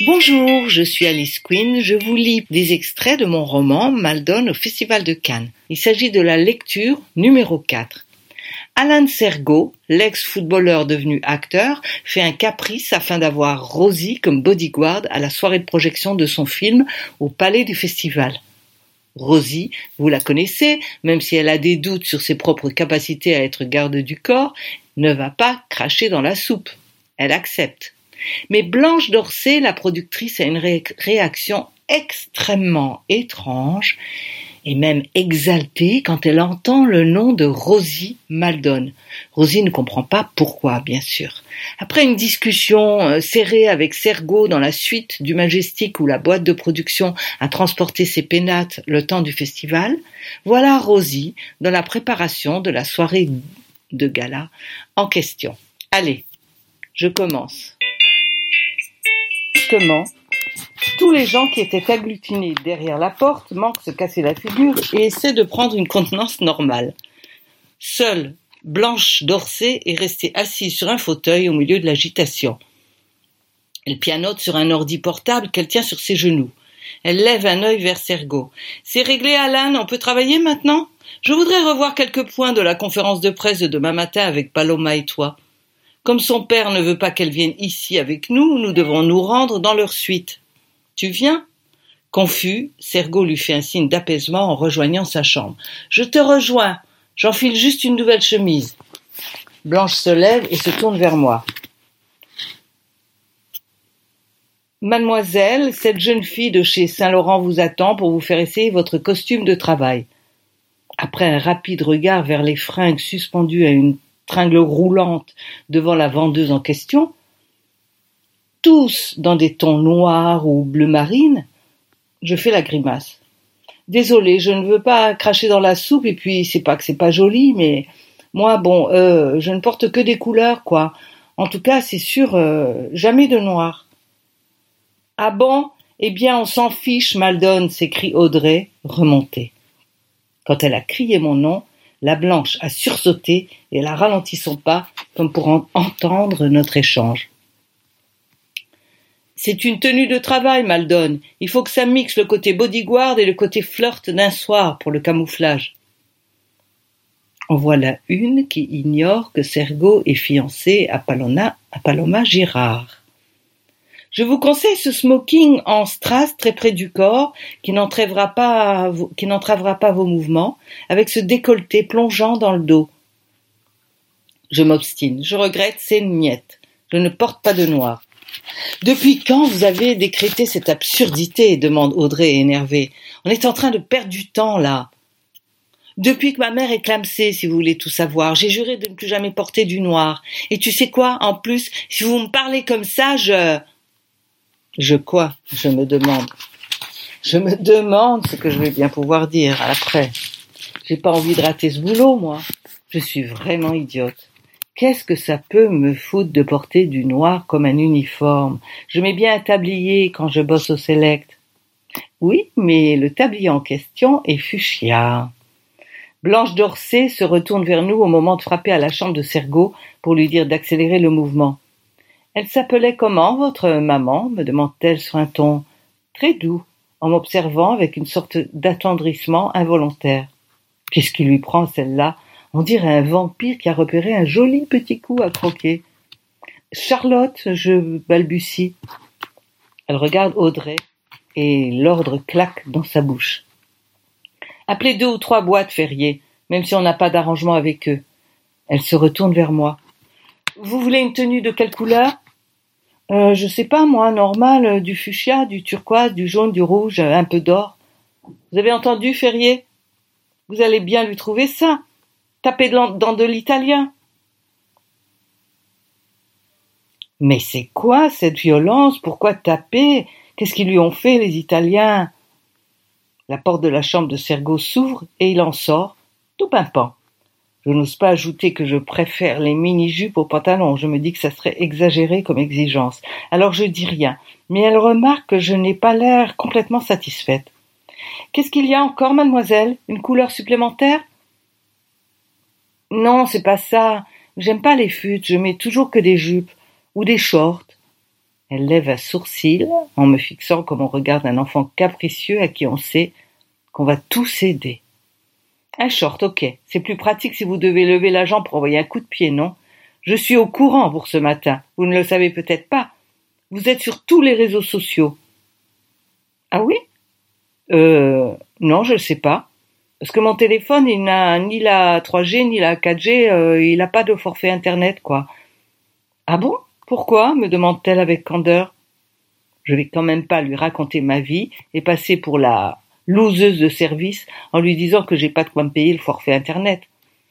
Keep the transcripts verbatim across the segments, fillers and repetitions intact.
Bonjour, je suis Alice Quinn, je vous lis des extraits de mon roman Maldon au Festival de Cannes. Il s'agit de la lecture numéro quatre. Alan Sergo, l'ex-footballeur devenu acteur, fait un caprice afin d'avoir Rosie comme bodyguard à la soirée de projection de son film au Palais du Festival. Rosie, vous la connaissez, même si elle a des doutes sur ses propres capacités à être garde du corps, ne va pas cracher dans la soupe. Elle accepte. Mais Blanche Dorsey, la productrice, a une ré- réaction extrêmement étrange et même exaltée quand elle entend le nom de Rosie Maldon. Rosie ne comprend pas pourquoi, bien sûr. Après une discussion euh, serrée avec Sergo dans la suite du Majestic où la boîte de production a transporté ses pénates le temps du festival, voilà Rosie dans la préparation de la soirée de gala en question. Allez, je commence. Brusquement, tous les gens qui étaient agglutinés derrière la porte manquent se casser la figure et essaient de prendre une contenance normale. Seule Blanche Dorsey est restée assise sur un fauteuil au milieu de l'agitation. Elle pianote sur un ordi portable qu'elle tient sur ses genoux. Elle lève un œil vers Sergo. « C'est réglé, Alan, on peut travailler maintenant ? Je voudrais revoir quelques points de la conférence de presse de demain matin avec Paloma et toi. Comme son père ne veut pas qu'elle vienne ici avec nous, nous devons nous rendre dans leur suite. Tu viens ?» Confus, Sergo lui fait un signe d'apaisement en rejoignant sa chambre. « Je te rejoins, j'enfile juste une nouvelle chemise. » Blanche se lève et se tourne vers moi. « Mademoiselle, cette jeune fille de chez Saint-Laurent vous attend pour vous faire essayer votre costume de travail. » Après un rapide regard vers les fringues suspendues à une tringle roulante devant la vendeuse en question, tous dans des tons noirs ou bleu marine, je fais la grimace. Désolée, je ne veux pas cracher dans la soupe et puis c'est pas que c'est pas joli, mais moi bon, euh, je ne porte que des couleurs quoi. En tout cas, c'est sûr, euh, jamais de noir. Ah bon? Eh bien, on s'en fiche, Maldon, s'écrie Audrey, remontée. Quand elle a crié mon nom, la Blanche a sursauté et elle a ralenti son pas comme pour en- entendre notre échange. C'est une tenue de travail, Maldon. Il faut que ça mixe le côté bodyguard et le côté flirt d'un soir pour le camouflage. En voilà une qui ignore que Sergo est fiancé à Paloma, à Paloma Girard. Je vous conseille ce smoking en strass très près du corps, qui n'entravera pas, qui n'entravera pas vos mouvements, avec ce décolleté plongeant dans le dos. Je m'obstine. Je regrette, c'est une miette. Je ne porte pas de noir. Depuis quand vous avez décrété cette absurdité? Demande Audrey énervée. On est en train de perdre du temps, là. Depuis que ma mère est clamsée, si vous voulez tout savoir, j'ai juré de ne plus jamais porter du noir. Et tu sais quoi? En plus, si vous me parlez comme ça, je... Je quoi? Je me demande. Je me demande ce que je vais bien pouvoir dire après. J'ai pas envie de rater ce boulot, moi. Je suis vraiment idiote. Qu'est-ce que ça peut me foutre de porter du noir comme un uniforme? Je mets bien un tablier quand je bosse au Select. Oui, mais le tablier en question est fuchsia. Blanche Dorsey se retourne vers nous au moment de frapper à la chambre de Sergo pour lui dire d'accélérer le mouvement. Elle s'appelait comment, votre maman? Me demande-t-elle sur un ton très doux, en m'observant avec une sorte d'attendrissement involontaire. Qu'est-ce qui lui prend, celle-là? On dirait un vampire qui a repéré un joli petit coup à croquer. Charlotte, je balbutie. Elle regarde Audrey et l'ordre claque dans sa bouche. Appelez deux ou trois boîtes, Ferrier, même si on n'a pas d'arrangement avec eux. Elle se retourne vers moi. Vous voulez une tenue de quelle couleur? Euh, je sais pas, moi, normal, euh, du fuchsia, du turquoise, du jaune, du rouge, euh, un peu d'or. Vous avez entendu, Ferrier? Vous allez bien lui trouver ça. Tapez dans, dans de l'italien. Mais c'est quoi cette violence? Pourquoi taper? Qu'est-ce qu'ils lui ont fait, les Italiens? La porte de la chambre de Sergo s'ouvre et il en sort, tout pimpant. Je n'ose pas ajouter que je préfère les mini-jupes aux pantalons. Je me dis que ça serait exagéré comme exigence. Alors je dis rien. Mais elle remarque que je n'ai pas l'air complètement satisfaite. Qu'est-ce qu'il y a encore, mademoiselle? Une couleur supplémentaire? Non, c'est pas ça. J'aime pas les futs. Je mets toujours que des jupes ou des shorts. Elle lève un sourcil en me fixant comme on regarde un enfant capricieux à qui on sait qu'on va tout céder. Un short, ok, c'est plus pratique si vous devez lever la jambe pour envoyer un coup de pied, non? Je suis au courant pour ce matin, vous ne le savez peut-être pas. Vous êtes sur tous les réseaux sociaux. Ah oui? Euh, non, je ne sais pas. Parce que mon téléphone, il n'a ni la trois G, ni la quatre G, euh, il n'a pas de forfait internet, quoi. Ah bon? Pourquoi? Me demande-t-elle avec candeur. Je vais quand même pas lui raconter ma vie et passer pour la loseuse de service en lui disant que j'ai pas de quoi me payer le forfait internet.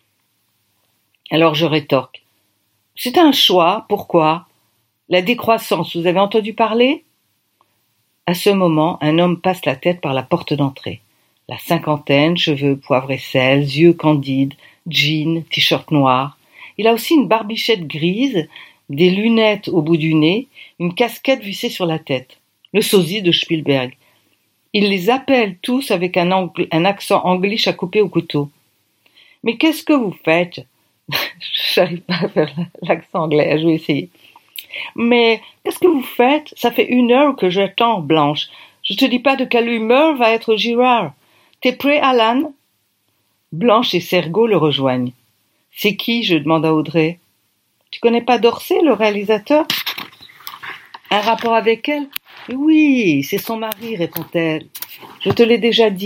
Alors je rétorque. C'est un choix, pourquoi? La décroissance, vous avez entendu parler? À ce moment, un homme passe la tête par la porte d'entrée. La cinquantaine, cheveux poivre et sel, yeux candides, jean, t-shirt noir. Il a aussi une barbichette grise, des lunettes au bout du nez, une casquette vissée sur la tête. Le sosie de Spielberg. Il les appelle tous avec un, angl- un accent anglish à couper au couteau. « Mais qu'est-ce que vous faites ?» J'arrive pas à faire l'accent anglais, je vais essayer. « Mais qu'est-ce que vous faites? Ça fait une heure que j'attends, Blanche. Je te dis pas de quelle humeur va être Girard. T'es prêt, Alan ?» Blanche et Sergo le rejoignent. « C'est qui ?» je demande à Audrey. « Tu connais pas Dorsey, le réalisateur ?»« Un rapport avec elle ?»« Oui, c'est son mari, répond-elle. Je te l'ai déjà dit. »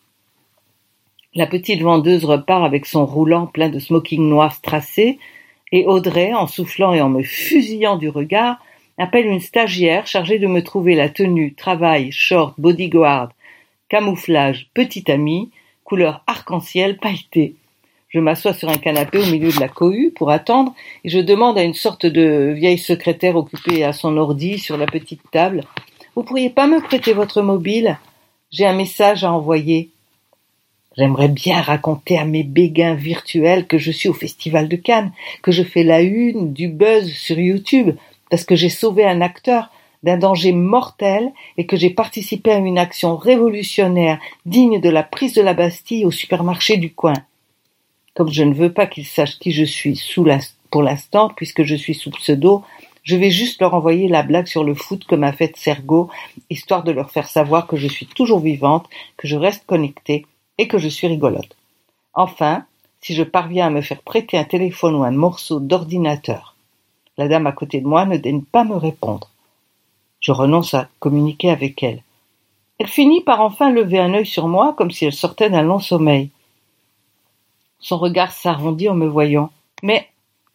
La petite vendeuse repart avec son roulant plein de smoking noir strassé, et Audrey, en soufflant et en me fusillant du regard, appelle une stagiaire chargée de me trouver la tenue, travail, short, bodyguard, camouflage, petite amie, couleur arc-en-ciel pailletée. Je m'assois sur un canapé au milieu de la cohue pour attendre et je demande à une sorte de vieille secrétaire occupée à son ordi sur la petite table « Vous pourriez pas me prêter votre mobile? J'ai un message à envoyer. » J'aimerais bien raconter à mes béguins virtuels que je suis au Festival de Cannes, que je fais la une du buzz sur YouTube parce que j'ai sauvé un acteur d'un danger mortel et que j'ai participé à une action révolutionnaire digne de la prise de la Bastille au supermarché du coin. Comme je ne veux pas qu'ils sachent qui je suis sous la, pour l'instant, puisque je suis sous pseudo, je vais juste leur envoyer la blague sur le foot que m'a faite Sergo, histoire de leur faire savoir que je suis toujours vivante, que je reste connectée et que je suis rigolote. Enfin, si je parviens à me faire prêter un téléphone ou un morceau d'ordinateur. La dame à côté de moi ne daigne pas me répondre. Je renonce à communiquer avec elle. Elle finit par enfin lever un œil sur moi comme si elle sortait d'un long sommeil. Son regard s'arrondit en me voyant. Mais,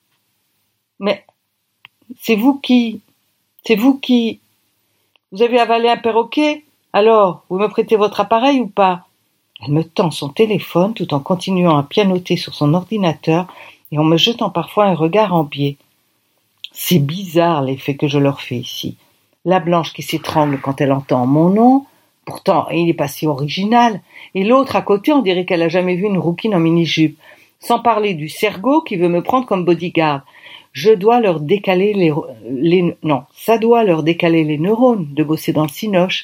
mais, c'est vous qui, c'est vous qui, vous avez avalé un perroquet? Alors, vous me prêtez votre appareil ou pas? Elle me tend son téléphone tout en continuant à pianoter sur son ordinateur et en me jetant parfois un regard en biais. C'est bizarre l'effet que je leur fais ici. La Blanche qui s'étrangle quand elle entend mon nom, pourtant il n'est pas si original, et l'autre à côté on dirait qu'elle a jamais vu une rouquine en mini-jupe, sans parler du Sergo qui veut me prendre comme bodyguard. Je dois leur décaler les, les non, ça doit leur décaler les neurones de bosser dans le cinoche.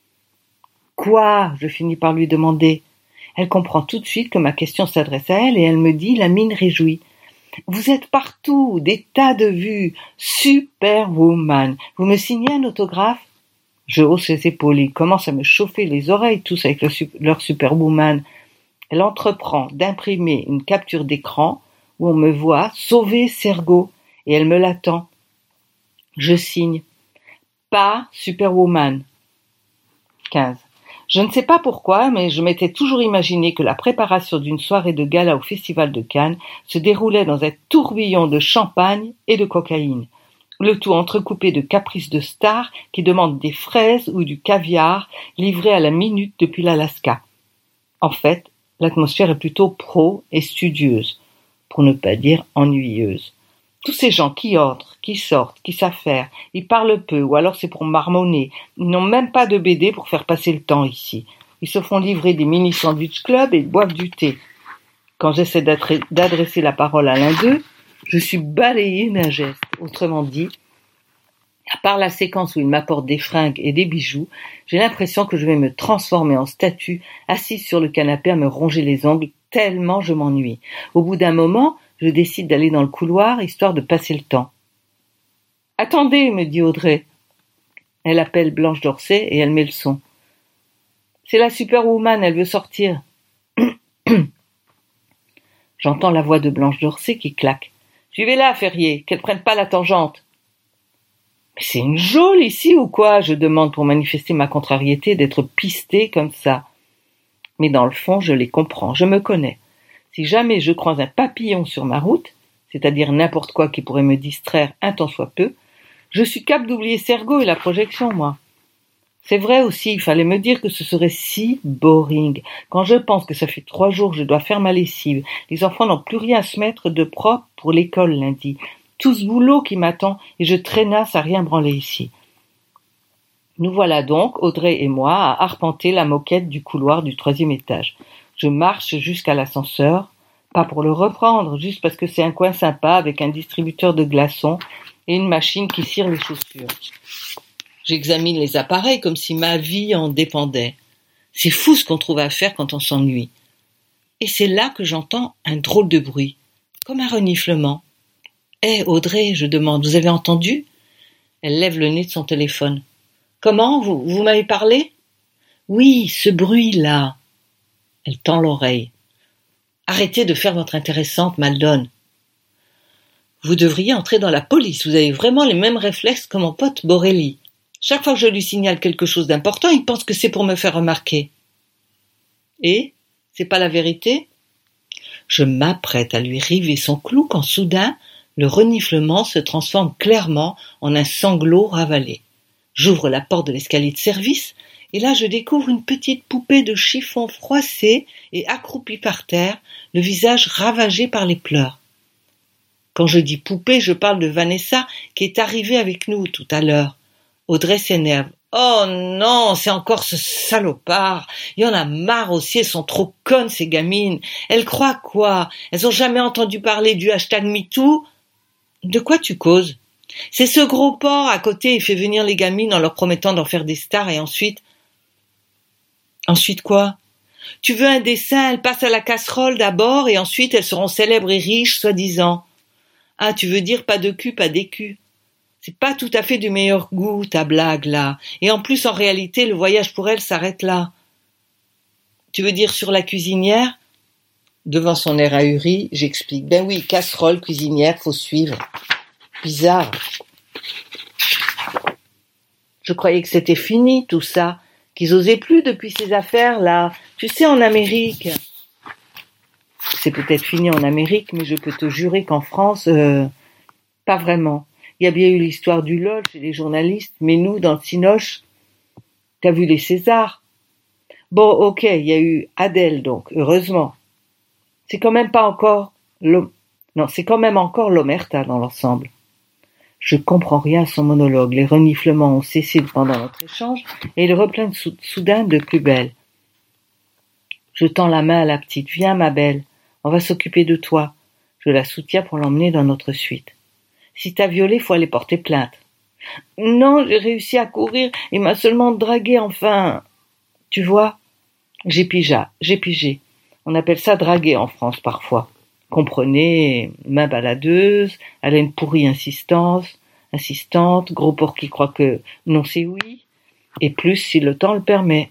Quoi? Je finis par lui demander. Elle comprend tout de suite que ma question s'adresse à elle et elle me dit, la mine réjouie. Vous êtes partout, des tas de vues, Superwoman. Vous me signez un autographe? Je hausse les épaules, ils commencent à me chauffer les oreilles tous avec leur, leur Superwoman. Elle entreprend d'imprimer une capture d'écran où on me voit sauver Sergo et elle me l'attend. Je signe. Pas Superwoman. quinze. Je ne sais pas pourquoi, mais je m'étais toujours imaginé que la préparation d'une soirée de gala au Festival de Cannes se déroulait dans un tourbillon de champagne et de cocaïne, le tout entrecoupé de caprices de stars qui demandent des fraises ou du caviar livrés à la minute depuis l'Alaska. En fait, l'atmosphère est plutôt pro et studieuse, pour ne pas dire ennuyeuse. Tous ces gens qui entrent, qui sortent, qui savent faire, ils parlent peu, ou alors c'est pour marmonner. Ils n'ont même pas de B D pour faire passer le temps ici. Ils se font livrer des mini-sandwich club et boivent du thé. Quand j'essaie d'adresser la parole à l'un d'eux, je suis balayée d'un geste. Autrement dit, à part la séquence où ils m'apportent des fringues et des bijoux, j'ai l'impression que je vais me transformer en statue, assise sur le canapé à me ronger les ongles, tellement je m'ennuie. Au bout d'un moment, je décide d'aller dans le couloir, histoire de passer le temps. « Attendez, me dit Audrey. Elle appelle Blanche Dorsey et elle met le son. C'est la Superwoman, elle veut sortir. J'entends la voix de Blanche Dorsey qui claque. Suivez-la, Ferrier, qu'elle prenne pas la tangente. Mais c'est une geôle ici ou quoi? Je demande pour manifester ma contrariété d'être pistée comme ça. Mais dans le fond, je les comprends, je me connais. Si jamais je croise un papillon sur ma route, c'est-à-dire n'importe quoi qui pourrait me distraire un tant soit peu, je suis capable d'oublier Sergo et la projection, moi. C'est vrai aussi, il fallait me dire que ce serait si boring. Quand je pense que ça fait trois jours que je dois faire ma lessive, les enfants n'ont plus rien à se mettre de propre pour l'école lundi. Tout ce boulot qui m'attend et je traînasse à rien branler ici. Nous voilà donc, Audrey et moi, à arpenter la moquette du couloir du troisième étage. Je marche jusqu'à l'ascenseur, pas pour le reprendre, juste parce que c'est un coin sympa avec un distributeur de glaçons et une machine qui cire les chaussures. J'examine les appareils comme si ma vie en dépendait. C'est fou ce qu'on trouve à faire quand on s'ennuie. Et c'est là que j'entends un drôle de bruit, comme un reniflement. « Hé, hey, Audrey, je demande, vous avez entendu ?» Elle lève le nez de son téléphone. « Comment, vous, vous m'avez parlé ?»« Oui, ce bruit-là. » Elle tend l'oreille. « Arrêtez de faire votre intéressante, Maldon. Vous devriez entrer dans la police, vous avez vraiment les mêmes réflexes que mon pote Borelli. Chaque fois que je lui signale quelque chose d'important, il pense que c'est pour me faire remarquer. » « Et, c'est pas la vérité ?» Je m'apprête à lui river son clou quand soudain, le reniflement se transforme clairement en un sanglot ravalé. J'ouvre la porte de l'escalier de service, et là je découvre une petite poupée de chiffon froissée et accroupie par terre, le visage ravagé par les pleurs. Quand je dis poupée, je parle de Vanessa, qui est arrivée avec nous tout à l'heure. Audrey s'énerve. « Oh non, c'est encore ce salopard. Il y en a marre aussi, elles sont trop connes ces gamines. Elles croient quoi? Elles ont jamais entendu parler du hashtag MeToo? De quoi tu causes? C'est ce gros porc à côté, il fait venir les gamines en leur promettant d'en faire des stars et ensuite... Ensuite quoi? Tu veux un dessin, elles passent à la casserole d'abord et ensuite elles seront célèbres et riches, soi-disant. Ah, tu veux dire pas de cul, pas d'écu. C'est pas tout à fait du meilleur goût, ta blague, là. Et en plus, en réalité, le voyage pour elle s'arrête là. Tu veux dire sur la cuisinière? Devant son air ahuri, j'explique. Ben oui, casserole, cuisinière, faut suivre. Bizarre. Je croyais que c'était fini, tout ça. Qu'ils osaient plus depuis ces affaires-là. Tu sais, en Amérique. C'est peut-être fini en Amérique, mais je peux te jurer qu'en France, euh, pas vraiment. Il y a bien eu l'histoire du L O L chez les journalistes, mais nous, dans le Cinoche, t'as vu les Césars? Bon, ok, il y a eu Adèle, donc, heureusement. C'est quand même pas encore l'om... Non, c'est quand même encore l'omerta dans l'ensemble. Je comprends rien à son monologue. Les reniflements ont cessé pendant notre échange et il reprend sou- soudain de plus belle. Je tends la main à la petite. Viens, ma belle, on va s'occuper de toi. Je la soutiens pour l'emmener dans notre suite. Si t'as violé, faut aller porter plainte. Non, j'ai réussi à courir, il m'a seulement dragué, enfin. Tu vois? J'ai pigé, j'ai pigé. On appelle ça draguer en France parfois. Comprenez, main baladeuse, haleine pourrie insistance, insistante, gros porc qui croit que non c'est oui, et plus si le temps le permet.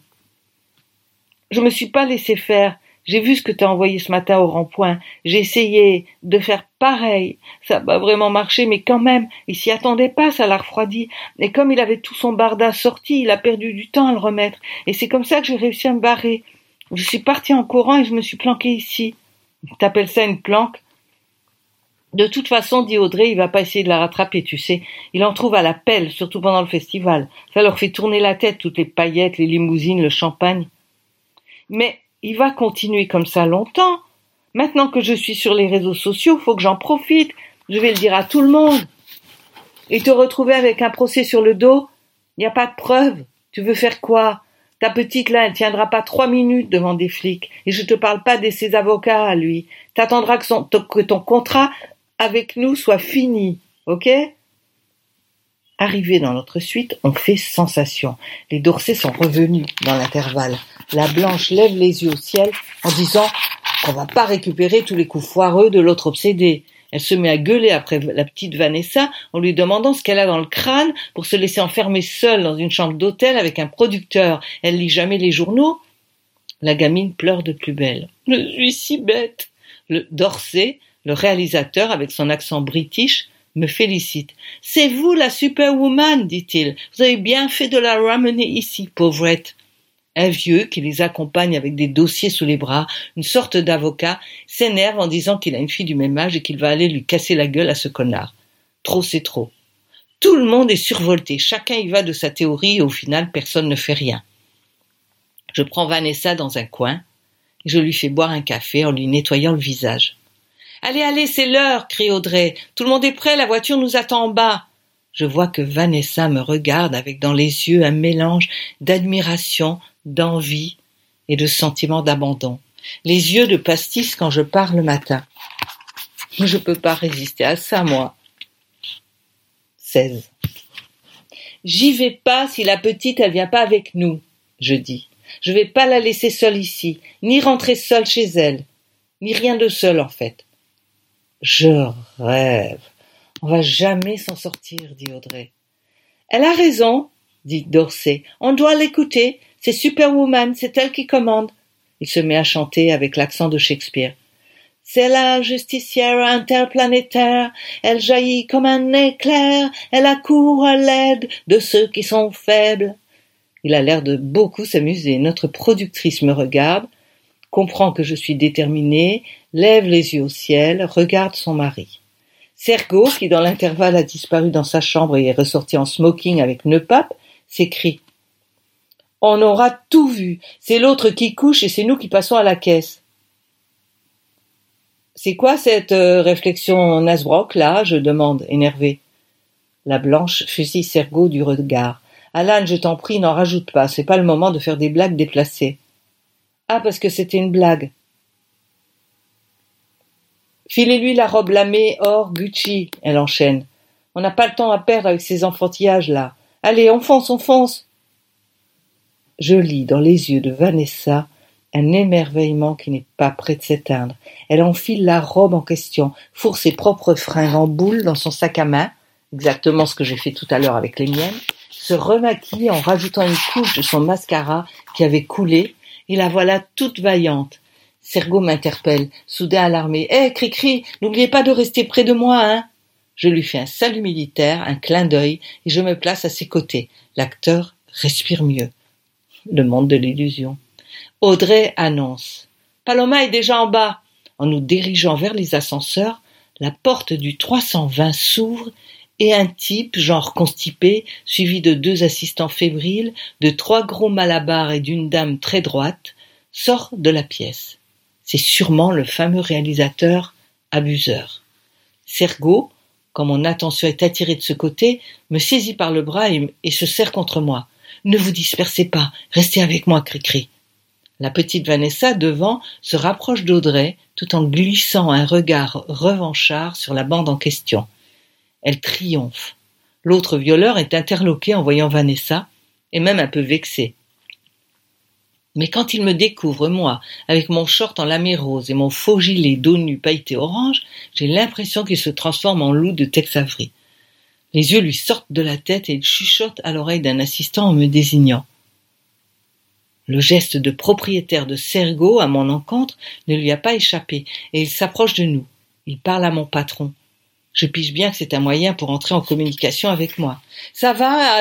Je me suis pas laissé faire. J'ai vu ce que t'as envoyé ce matin au rond-point. J'ai essayé de faire pareil. Ça n'a pas vraiment marché, mais quand même, il s'y attendait pas, ça l'a refroidi. Et comme il avait tout son barda sorti, il a perdu du temps à le remettre. Et c'est comme ça que j'ai réussi à me barrer. Je suis partie en courant et je me suis planquée ici. T'appelles ça une planque? De toute façon, dit Audrey, il va pas essayer de la rattraper, tu sais. Il en trouve à la pelle, surtout pendant le festival. Ça leur fait tourner la tête, toutes les paillettes, les limousines, le champagne. Mais il va continuer comme ça longtemps. Maintenant que je suis sur les réseaux sociaux, faut que j'en profite. Je vais le dire à tout le monde. Et te retrouver avec un procès sur le dos, il n'y a pas de preuve. Tu veux faire quoi? Ta petite là, elle tiendra pas trois minutes devant des flics. Et je te parle pas de ses avocats à lui. T'attendras que, son, que ton contrat avec nous soit fini. Ok? Arrivé dans notre suite, on fait sensation. Les Dorsey sont revenus dans l'intervalle. La Blanche lève les yeux au ciel en disant qu'on va pas récupérer tous les coups foireux de l'autre obsédé. Elle se met à gueuler après la petite Vanessa en lui demandant ce qu'elle a dans le crâne pour se laisser enfermer seule dans une chambre d'hôtel avec un producteur. Elle lit jamais les journaux. La gamine pleure de plus belle. « Je suis si bête !» Le Dorsey, le réalisateur, avec son accent british, me félicite. « C'est vous la superwoman, dit-il. Vous avez bien fait de la ramener ici, pauvrette. » Un vieux, qui les accompagne avec des dossiers sous les bras, une sorte d'avocat, s'énerve en disant qu'il a une fille du même âge et qu'il va aller lui casser la gueule à ce connard. Trop, c'est trop. Tout le monde est survolté, chacun y va de sa théorie et au final, personne ne fait rien. Je prends Vanessa dans un coin et je lui fais boire un café en lui nettoyant le visage. « Allez, allez, c'est l'heure !» crie Audrey. « Tout le monde est prêt, la voiture nous attend en bas !» Je vois que Vanessa me regarde avec dans les yeux un mélange d'admiration, d'envie et de sentiment d'abandon. Les yeux de pastis quand je pars le matin. Je peux pas résister à ça, moi. seize. J'y vais pas si la petite, elle vient pas avec nous, je dis. Je vais pas la laisser seule ici, ni rentrer seule chez elle, ni rien de seul, en fait. Je rêve. On va jamais s'en sortir, dit Audrey. Elle a raison, dit Dorsey. On doit l'écouter. C'est Superwoman, c'est elle qui commande. Il se met à chanter avec l'accent de Shakespeare. C'est la justicière interplanétaire, elle jaillit comme un éclair, elle accourt à l'aide de ceux qui sont faibles. Il a l'air de beaucoup s'amuser. Notre productrice me regarde, comprend que je suis déterminée, lève les yeux au ciel, regarde son mari. Sergo, qui dans l'intervalle a disparu dans sa chambre et est ressorti en smoking avec nœud pape, s'écrie. On aura tout vu. C'est l'autre qui couche et c'est nous qui passons à la caisse. C'est quoi cette euh, réflexion Nasbrock, là? Je demande, énervé. La blanche fusille Sergo du regard. Alan, je t'en prie, n'en rajoute pas. C'est pas le moment de faire des blagues déplacées. Ah, parce que c'était une blague. Filez-lui la robe lamée or Gucci, elle enchaîne. On n'a pas le temps à perdre avec ces enfantillages-là. Allez, on fonce, on fonce. Je lis dans les yeux de Vanessa un émerveillement qui n'est pas près de s'éteindre. Elle enfile la robe en question, fourre ses propres fringues en boule dans son sac à main, exactement ce que j'ai fait tout à l'heure avec les miennes, se remaquille en rajoutant une couche de son mascara qui avait coulé, et la voilà toute vaillante. Sergo m'interpelle, soudain alarmé. « Hé, hey, Cricri, n'oubliez pas de rester près de moi, hein !» Je lui fais un salut militaire, un clin d'œil, et je me place à ses côtés. L'acteur respire mieux. Le monde de l'illusion. Audrey annonce. « Paloma est déjà en bas !» En nous dirigeant vers les ascenseurs, la porte du trois cent vingt s'ouvre et un type, genre constipé, suivi de deux assistants fébriles, de trois gros malabars et d'une dame très droite, sort de la pièce. C'est sûrement le fameux réalisateur abuseur. Sergo, quand mon attention est attirée de ce côté, me saisit par le bras et, et se serre contre moi. « Ne vous dispersez pas, restez avec moi, Cricri. » La petite Vanessa, devant, se rapproche d'Audrey, tout en glissant un regard revanchard sur la bande en question. Elle triomphe. L'autre violeur est interloqué en voyant Vanessa, et même un peu vexé. Mais quand il me découvre, moi, avec mon short en lamé rose et mon faux gilet dos nu pailleté orange, j'ai l'impression qu'il se transforme en loup de Tex Avery. Les yeux lui sortent de la tête et il chuchote à l'oreille d'un assistant en me désignant. Le geste de propriétaire de Sergo à mon encontre ne lui a pas échappé et il s'approche de nous. Il parle à mon patron. Je pige bien que c'est un moyen pour entrer en communication avec moi. « Ça va, Alan ?»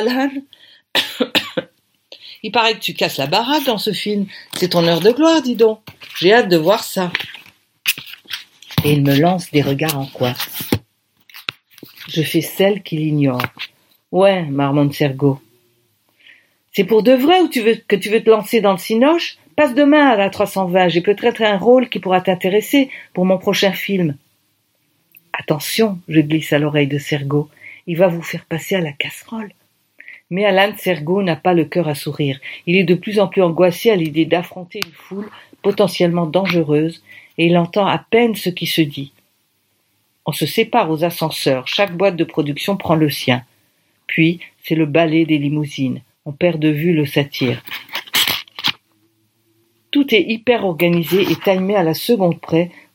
« Il paraît que tu casses la baraque dans ce film. C'est ton heure de gloire, dis donc. J'ai hâte de voir ça. » Et il me lance des regards en coin. Je fais celle qui l'ignore. « Ouais, marmonne Sergo. C'est pour de vrai ou tu veux, que tu veux te lancer dans le cinoche? Passe demain à la trois cent vingt. J'ai peut-être un rôle qui pourra t'intéresser pour mon prochain film. » Attention, je glisse à l'oreille de Sergo. Il va vous faire passer à la casserole. Mais Alan Sergo n'a pas le cœur à sourire. Il est de plus en plus angoissé à l'idée d'affronter une foule potentiellement dangereuse et il entend à peine ce qui se dit. On se sépare aux ascenseurs. Chaque boîte de production prend le sien. Puis, c'est le balai des limousines. On perd de vue le satire. Tout est hyper organisé et timé à la seconde près pour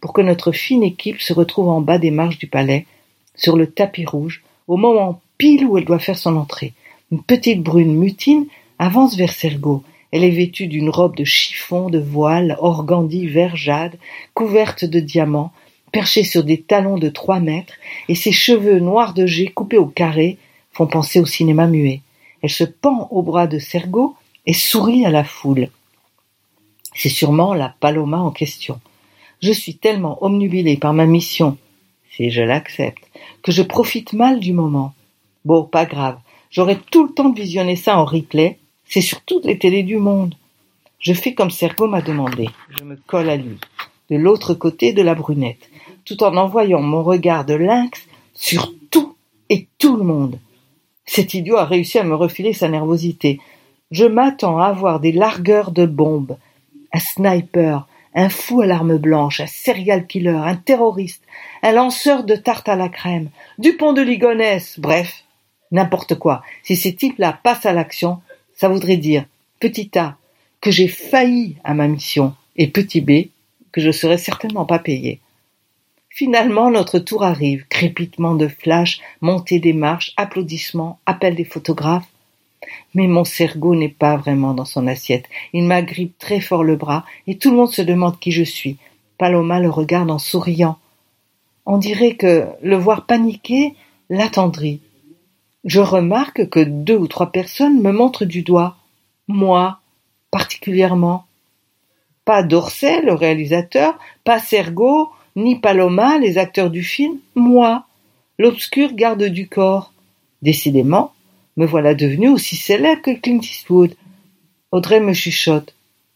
pour que notre fine équipe se retrouve en bas des marches du palais, sur le tapis rouge, au moment pile où elle doit faire son entrée. Une petite brune mutine avance vers Sergo. Elle est vêtue d'une robe de chiffon de voile, organdie vert jade, couverte de diamants, perchée sur des talons de trois mètres, et ses cheveux noirs de jet coupés au carré font penser au cinéma muet. Elle se pend au bras de Sergo et sourit à la foule. C'est sûrement la Paloma en question. Je suis tellement omnubilé par ma mission, si je l'accepte, que je profite mal du moment. Bon, pas grave, j'aurai tout le temps de visionner ça en replay, c'est sur toutes les télés du monde. Je fais comme Sergo m'a demandé, je me colle à lui, de l'autre côté de la brunette, tout en envoyant mon regard de lynx sur tout et tout le monde. Cet idiot a réussi à me refiler sa nervosité. Je m'attends à avoir des largueurs de bombes, un sniper, un fou à l'arme blanche, un serial killer, un terroriste, un lanceur de tarte à la crème, Dupont de Ligonnès, bref, n'importe quoi. Si ces types-là passent à l'action, ça voudrait dire, petit A, que j'ai failli à ma mission, et petit B, que je serai certainement pas payé. Finalement, notre tour arrive, crépitement de flash, montée des marches, applaudissements, appel des photographes. Mais mon Sergo n'est pas vraiment dans son assiette. Il m'agrippe très fort le bras et tout le monde se demande qui je suis. Paloma le regarde en souriant. On dirait que le voir paniquer l'attendrit. Je remarque que deux ou trois personnes me montrent du doigt. Moi, particulièrement. Pas Dorset, le réalisateur, pas Sergo, ni Paloma, les acteurs du film. Moi, l'obscur garde du corps. Décidément, me voilà devenu aussi célèbre que Clint Eastwood. Audrey me chuchote.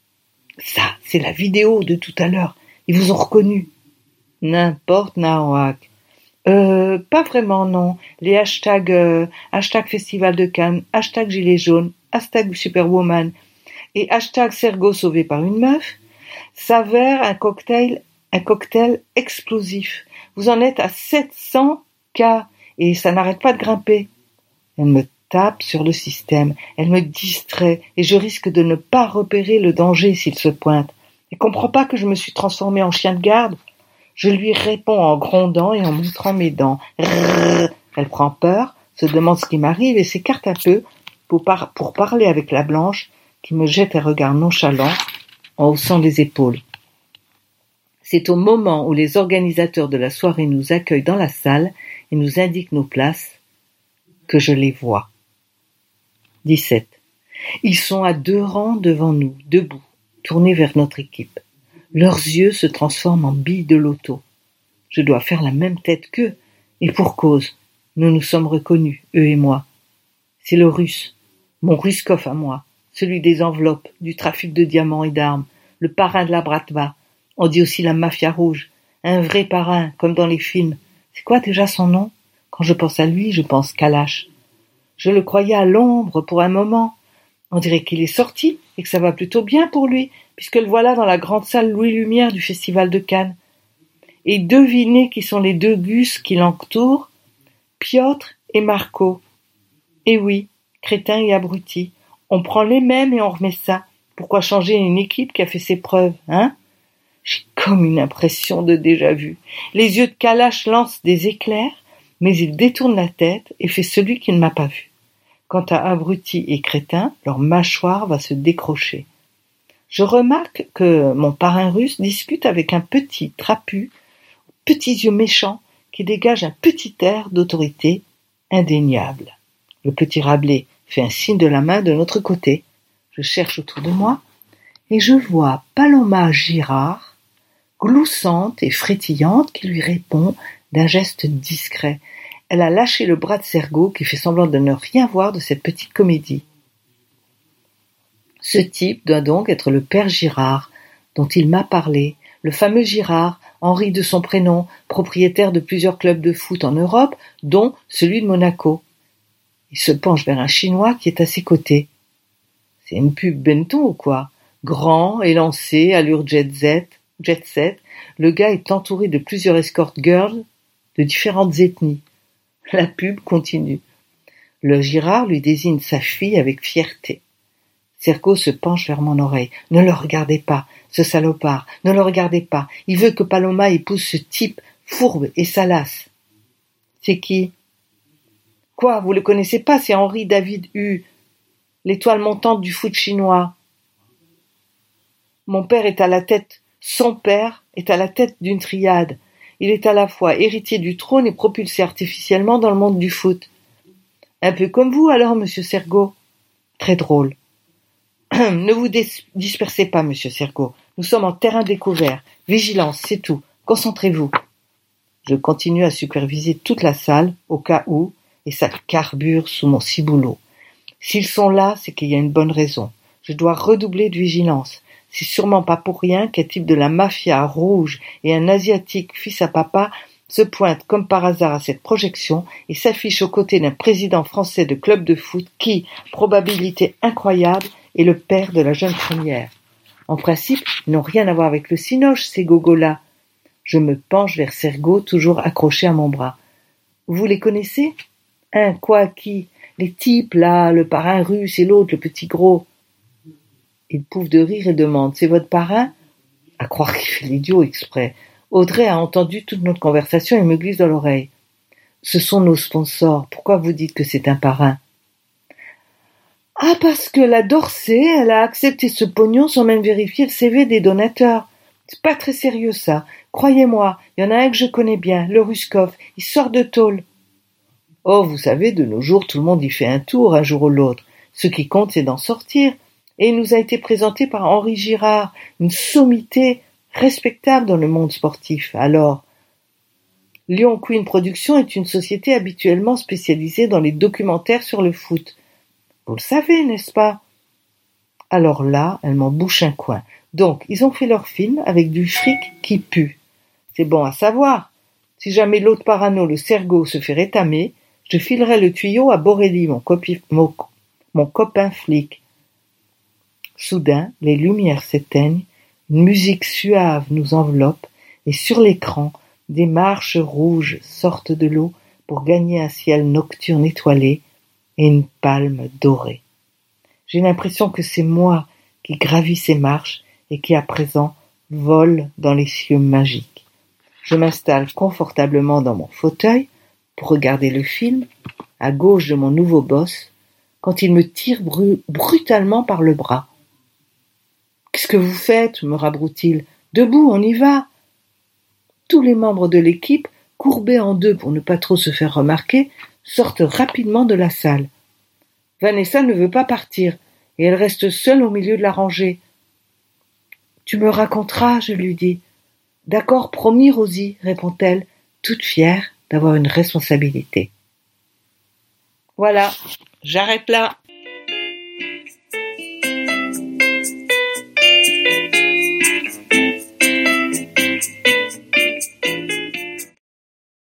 Ça, c'est la vidéo de tout à l'heure. Ils vous ont reconnu. N'importe, Naoak. Euh, pas vraiment, non. Les hashtags, euh, hashtag Festival de Cannes, hashtag Gilets jaunes, hashtag Superwoman et hashtag Sergo sauvé par une meuf s'avèrent un cocktail, un cocktail explosif. Vous en êtes à sept cents cas et ça n'arrête pas de grimper. Elle me tape sur le système, elle me distrait et je risque de ne pas repérer le danger s'il se pointe. Elle comprend pas que je me suis transformé en chien de garde. Je lui réponds en grondant et en montrant mes dents. Rrrr. Elle prend peur, se demande ce qui m'arrive et s'écarte un peu pour, par- pour parler avec la blanche qui me jette un regard nonchalant en haussant les épaules. C'est au moment où les organisateurs de la soirée nous accueillent dans la salle et nous indiquent nos places que je les vois. dix-sept. Ils sont à deux rangs devant nous, debout, tournés vers notre équipe. Leurs yeux se transforment en billes de loto. Je dois faire la même tête qu'eux, et pour cause. Nous nous sommes reconnus, eux et moi. C'est le russe, mon Ruskov à moi, celui des enveloppes, du trafic de diamants et d'armes, le parrain de la Bratva. On dit aussi la mafia rouge, un vrai parrain, comme dans les films. C'est quoi déjà son nom? Quand je pense à lui, je pense Kalash. Je le croyais à l'ombre pour un moment. On dirait qu'il est sorti et que ça va plutôt bien pour lui, puisque le voilà dans la grande salle Louis Lumière du Festival de Cannes. Et devinez qui sont les deux gus qui l'entourent? Piotr et Marco. Et oui, crétin et abruti. On prend les mêmes et on remet ça. Pourquoi changer une équipe qui a fait ses preuves, hein? J'ai comme une impression de déjà-vu. Les yeux de Kalash lancent des éclairs, mais il détourne la tête et fait celui qui ne m'a pas vu. Quant à abruti et crétin, leur mâchoire va se décrocher. Je remarque que mon parrain russe discute avec un petit trapu, petits yeux méchants, qui dégage un petit air d'autorité indéniable. Le petit Rabelais fait un signe de la main de notre côté. Je cherche autour de moi et je vois Paloma Girard, gloussante et frétillante, qui lui répond d'un geste discret. Elle a lâché le bras de Sergo qui fait semblant de ne rien voir de cette petite comédie. Ce type doit donc être le père Girard, dont il m'a parlé, le fameux Girard, Henri de son prénom, propriétaire de plusieurs clubs de foot en Europe, dont celui de Monaco. Il se penche vers un Chinois qui est à ses côtés. C'est une pub Benton ou quoi? Grand, élancé, allure jet set, jet set, le gars est entouré de plusieurs escort girls de différentes ethnies. La pub continue. Le Girard lui désigne sa fille avec fierté. Sergo se penche vers mon oreille. Ne le regardez pas, ce salopard, ne le regardez pas. Il veut que Paloma épouse ce type fourbe et salace. C'est qui? Quoi, vous le connaissez pas? C'est Henri David Hu, l'étoile montante du foot chinois. Mon père est à la tête, son père est à la tête d'une triade. Il est à la fois héritier du trône et propulsé artificiellement dans le monde du foot. Un peu comme vous alors, monsieur Sergo. Très drôle. Ne vous dis- dispersez pas, monsieur Sergo. Nous sommes en terrain découvert. Vigilance, c'est tout. Concentrez-vous. Je continue à superviser toute la salle, au cas où, et ça carbure sous mon ciboulot. S'ils sont là, c'est qu'il y a une bonne raison. Je dois redoubler de vigilance. C'est sûrement pas pour rien qu'un type de la mafia rouge et un asiatique fils à papa se pointent comme par hasard à cette projection et s'affichent aux côtés d'un président français de club de foot qui, probabilité incroyable, est le père de la jeune première. En principe, ils n'ont rien à voir avec le cinoche, ces gogos-là. Je me penche vers Sergo, toujours accroché à mon bras. Vous les connaissez? Hein, quoi, qui? Les types, là, le parrain russe et l'autre, le petit gros. Il pouffe de rire et demande, c'est votre parrain? À croire qu'il fait l'idiot exprès. Audrey a entendu toute notre conversation et me glisse dans l'oreille. Ce sont nos sponsors. Pourquoi vous dites que c'est un parrain? Ah, parce que la Dorsey, elle a accepté ce pognon sans même vérifier le C V des donateurs. C'est pas très sérieux, ça. Croyez-moi, il y en a un que je connais bien, le Ruskov. Il sort de tôle. Oh, vous savez, de nos jours, tout le monde y fait un tour, un jour ou l'autre. Ce qui compte, c'est d'en sortir. Et il nous a été présenté par Henri Girard, une sommité respectable dans le monde sportif. Alors, Lyon Queen Productions est une société habituellement spécialisée dans les documentaires sur le foot. Vous le savez, n'est-ce pas? Alors là, elle m'en bouche un coin. Donc, ils ont fait leur film avec du fric qui pue. C'est bon à savoir. Si jamais l'autre parano, le Sergo, se fait rétamer, je filerai le tuyau à Borelli, mon, copi- mon, mon copain flic. Soudain, les lumières s'éteignent, une musique suave nous enveloppe, et sur l'écran, des marches rouges sortent de l'eau pour gagner un ciel nocturne étoilé et une palme dorée. J'ai l'impression que c'est moi qui gravis ces marches et qui à présent vole dans les cieux magiques. Je m'installe confortablement dans mon fauteuil pour regarder le film, à gauche de mon nouveau boss, quand il me tire bru- brutalement par le bras. « Qu'est-ce que vous faites ?» me rabroue-t-il. « Debout, on y va !» Tous les membres de l'équipe, courbés en deux pour ne pas trop se faire remarquer, sortent rapidement de la salle. Vanessa ne veut pas partir, et elle reste seule au milieu de la rangée. « Tu me raconteras, je lui dis. »« D'accord, promis, Rosie, » répond-elle, toute fière d'avoir une responsabilité. Voilà, j'arrête là.